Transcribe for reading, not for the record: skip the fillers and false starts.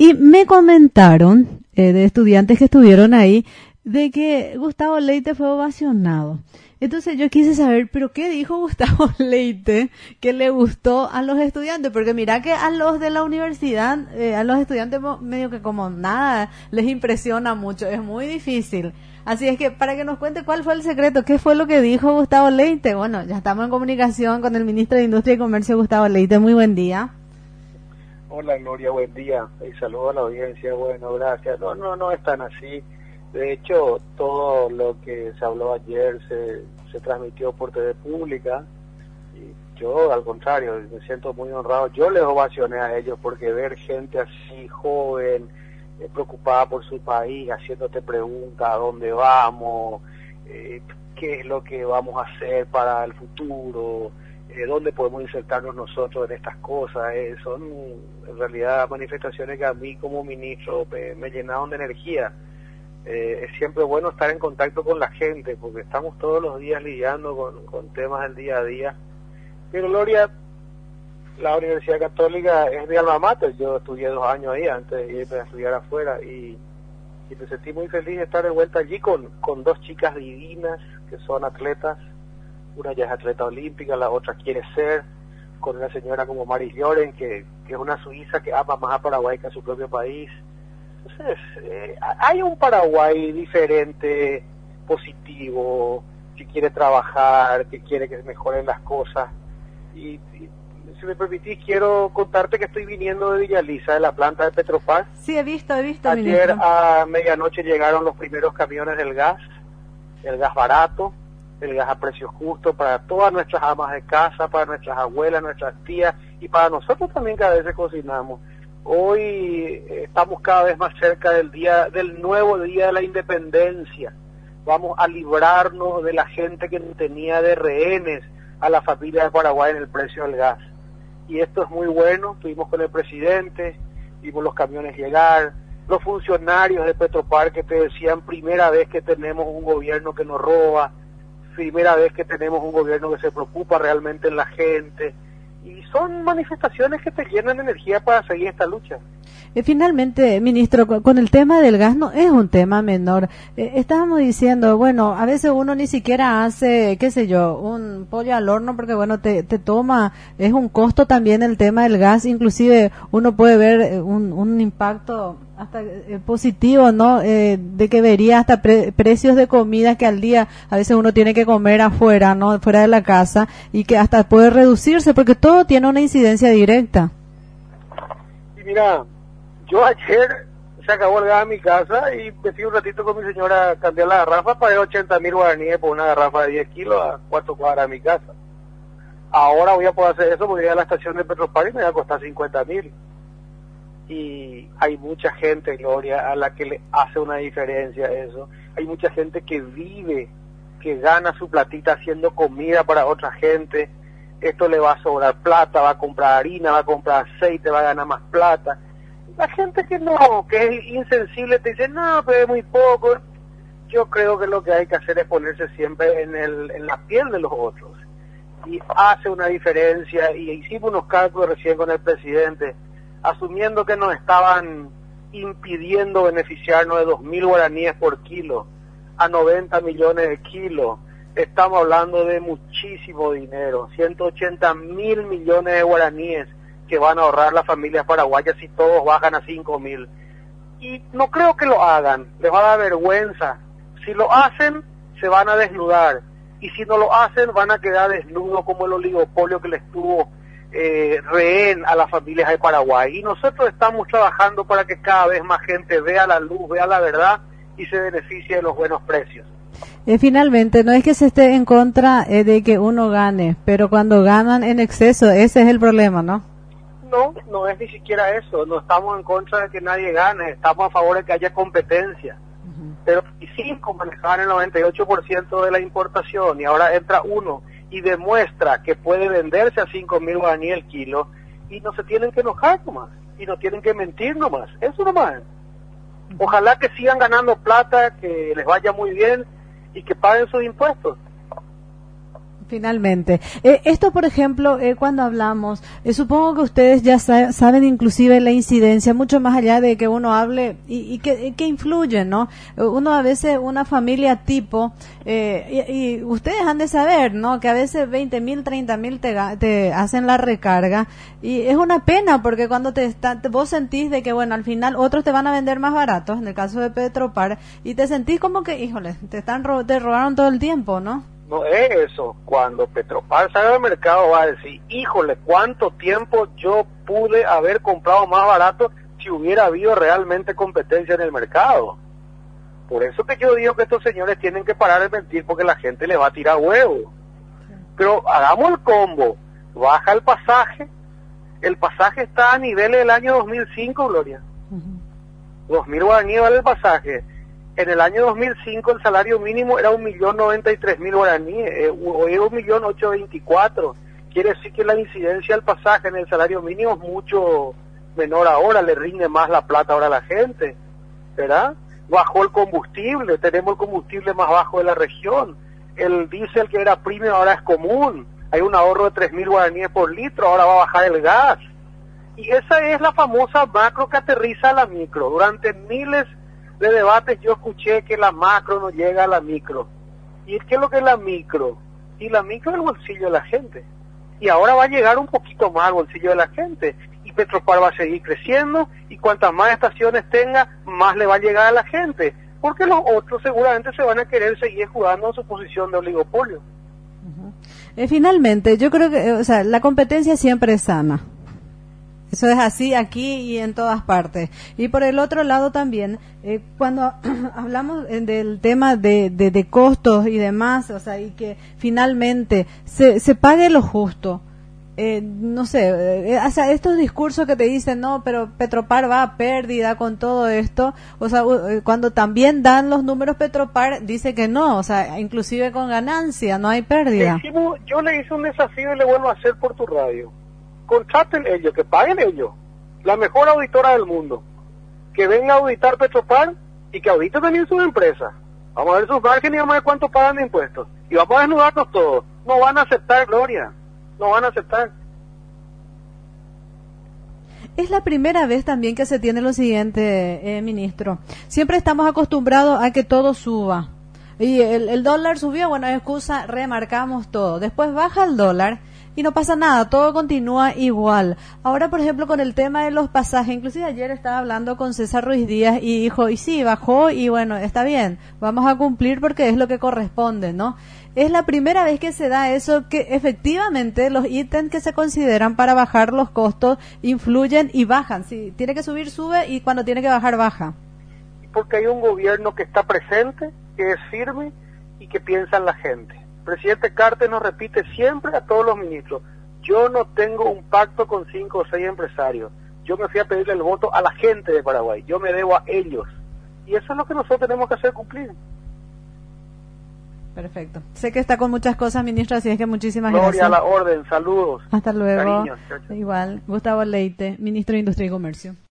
Y me comentaron de estudiantes que estuvieron ahí de que Gustavo Leite fue ovacionado. Entonces yo quise saber, ¿pero qué dijo Gustavo Leite que le gustó a los estudiantes? Porque mira que a los de la universidad, a los estudiantes medio que como nada les impresiona mucho, es muy difícil. Así es que para que nos cuente cuál fue el secreto, qué fue lo que dijo Gustavo Leite. Bueno, ya estamos en comunicación con el ministro de Industria y Comercio, Gustavo Leite. Muy buen día. Hola Gloria, buen día. Y saludo a la audiencia. Bueno, gracias. No es tan así. De hecho, todo lo que se habló ayer se transmitió por TV Pública y yo, al contrario, me siento muy honrado. Yo les ovacioné a ellos porque ver gente así joven, preocupada por su país, haciéndote preguntas a dónde vamos, qué es lo que vamos a hacer para el futuro, dónde podemos insertarnos nosotros en estas cosas. Son en realidad manifestaciones que a mí como ministro me llenaron de energía. Es siempre bueno estar en contacto con la gente porque estamos todos los días lidiando con temas del día a día. Pero Gloria, la Universidad Católica es mi alma mater. Yo estudié 2 años ahí antes de irme a estudiar afuera y me sentí muy feliz de estar de vuelta allí con 2 chicas divinas que son atletas. Una ya es atleta olímpica, la otra quiere ser, con una señora como Maris Lloren que es una suiza que ama más a Paraguay que a su propio país. Entonces, hay un Paraguay diferente, positivo, que quiere trabajar, que quiere que mejoren las cosas. Y si me permitís, quiero contarte que estoy viniendo de Villa Elisa, de la planta de Petropar. Sí, he visto, Ayer ministro. a medianoche llegaron los primeros camiones del gas, el gas barato, el gas a precio justo para todas nuestras amas de casa, para nuestras abuelas, nuestras tías y para nosotros también que a veces cocinamos. Hoy estamos cada vez más cerca del nuevo día de la independencia. Vamos a librarnos de la gente que tenía de rehenes a la familia de Paraguay en el precio del gas. Y esto es muy bueno. Estuvimos con el presidente, vimos los camiones llegar, los funcionarios de Petropar que te decían primera vez que tenemos un gobierno que nos roba, primera vez que tenemos un gobierno que se preocupa realmente en la gente. Y son manifestaciones que te llenan de energía para seguir esta lucha. Finalmente, ministro, con el tema del gas no es un tema menor. Estábamos diciendo, bueno, a veces uno ni siquiera hace, qué sé yo, un pollo al horno porque, bueno, te toma, es un costo también el tema del gas. Inclusive uno puede ver un impacto hasta positivo, ¿no? De que vería hasta precios de comida que al día a veces uno tiene que comer afuera, ¿no? Fuera de la casa y que hasta puede reducirse porque todo tiene una incidencia directa. Y mira, yo ayer se acabó el gas en mi casa y me fui un ratito con mi señora a cambiar la garrafa, pagué 80.000 guaraníes por una garrafa de 10 kilos a 4 cuadras de mi casa. Ahora voy a poder hacer eso porque voy a la estación de Petropar y me va a costar 50.000. Y hay mucha gente, Gloria, a la que le hace una diferencia eso. Hay mucha gente que vive, que gana su platita haciendo comida para otra gente. Esto le va a sobrar plata, va a comprar harina, va a comprar aceite, va a ganar más plata. La gente que no, que es insensible, te dice, no, pero es muy poco. Yo creo que lo que hay que hacer es ponerse siempre en la piel de los otros. Y hace una diferencia, y hicimos unos cálculos recién con el presidente, asumiendo que nos estaban impidiendo beneficiarnos de 2.000 guaraníes por kilo a 90 millones de kilos. Estamos hablando de muchísimo dinero, 180.000 millones de guaraníes que van a ahorrar las familias paraguayas si todos bajan a 5.000. Y no creo que lo hagan, les va a dar vergüenza. Si lo hacen, se van a desnudar. Y si no lo hacen, van a quedar desnudos como el oligopolio que les tuvo rehén a las familias de Paraguay. Y nosotros estamos trabajando para que cada vez más gente vea la luz, vea la verdad y se beneficie de los buenos precios. Finalmente, no es que se esté en contra de que uno gane, pero cuando ganan en exceso, ese es el problema, ¿no? No es ni siquiera eso. No estamos en contra de que nadie gane, estamos a favor de que haya competencia. Pero si 5 manejaban el 98% de la importación y ahora entra uno y demuestra que puede venderse a 5.000 guaraníes el kilo, y no se tienen que enojar nomás, y no tienen que mentir nomás, eso nomás. Ojalá que sigan ganando plata, que les vaya muy bien y que paguen sus impuestos. Finalmente. Esto, por ejemplo, cuando hablamos, supongo que ustedes ya saben inclusive la incidencia, mucho más allá de que uno hable y que influye, ¿no? Uno a veces, una familia tipo, y ustedes han de saber, ¿no? Que a veces 20.000, 30.000 te hacen la recarga y es una pena porque cuando vos sentís de que, bueno, al final otros te van a vender más baratos, en el caso de Petropar, y te sentís como que, híjole, te robaron todo el tiempo, ¿no? No es eso. Cuando Petropar salga al mercado va a decir, híjole, ¿cuánto tiempo yo pude haber comprado más barato si hubiera habido realmente competencia en el mercado? Por eso que yo digo que estos señores tienen que parar de mentir porque la gente le va a tirar huevo. Pero hagamos el combo, baja el pasaje está a niveles del año 2005, Gloria. 2.000 guaraníes vale el pasaje. En el año 2005 el salario mínimo era 1.093.000 guaraníes, hoy es 1.824.000. Quiere decir que la incidencia del pasaje en el salario mínimo es mucho menor ahora, le rinde más la plata ahora a la gente, ¿verdad? Bajó el combustible, tenemos el combustible más bajo de la región. El diésel que era premium ahora es común, hay un ahorro de 3.000 guaraníes por litro, ahora va a bajar el gas. Y esa es la famosa macro que aterriza a la micro. Durante miles de debates yo escuché que la macro no llega a la micro. ¿Y qué es lo que es la micro? Y la micro es el bolsillo de la gente. Y ahora va a llegar un poquito más al bolsillo de la gente. Y Petropar va a seguir creciendo y cuantas más estaciones tenga, más le va a llegar a la gente. Porque los otros seguramente se van a querer seguir jugando en su posición de oligopolio. Finalmente, yo creo que, o sea, la competencia siempre es sana. Eso es así aquí y en todas partes. Y por el otro lado también, cuando hablamos del tema de costos y demás, o sea, y que finalmente se pague lo justo. No sé, o sea, estos discursos que te dicen, no, pero Petropar va a pérdida con todo esto, o sea, cuando también dan los números Petropar, dice que no, o sea, inclusive con ganancia, no hay pérdida. Yo le hice un desafío y le vuelvo a hacer por tu radio. Contraten ellos, que paguen ellos, la mejor auditora del mundo, que venga a auditar Petropar y que audite también sus empresas. Vamos a ver sus márgenes y vamos a ver cuánto pagan de impuestos. Y vamos a desnudarnos todos. No van a aceptar, Gloria, no van a aceptar. Es la primera vez también que se tiene lo siguiente, ministro. Siempre estamos acostumbrados a que todo suba. Y el dólar subió, bueno, excusa, remarcamos todo. Después baja el dólar y no pasa nada, todo continúa igual. Ahora, por ejemplo, con el tema de los pasajes, inclusive ayer estaba hablando con César Ruiz Díaz y dijo, y sí, bajó y bueno, está bien, vamos a cumplir porque es lo que corresponde, ¿no? Es la primera vez que se da eso, que efectivamente los ítems que se consideran para bajar los costos influyen y bajan. Si tiene que subir, sube, y cuando tiene que bajar, baja. Porque hay un gobierno que está presente, que es firme y que piensa en la gente. El presidente Carter nos repite siempre a todos los ministros, yo no tengo un pacto con 5 o 6 empresarios, yo me fui a pedirle el voto a la gente de Paraguay, yo me debo a ellos. Y eso es lo que nosotros tenemos que hacer cumplir. Perfecto. Sé que está con muchas cosas, ministro, así es que muchísimas gracias. Gloria a la orden, saludos. Hasta luego. Cariños, chao, chao. Igual, Gustavo Leite, ministro de Industria y Comercio.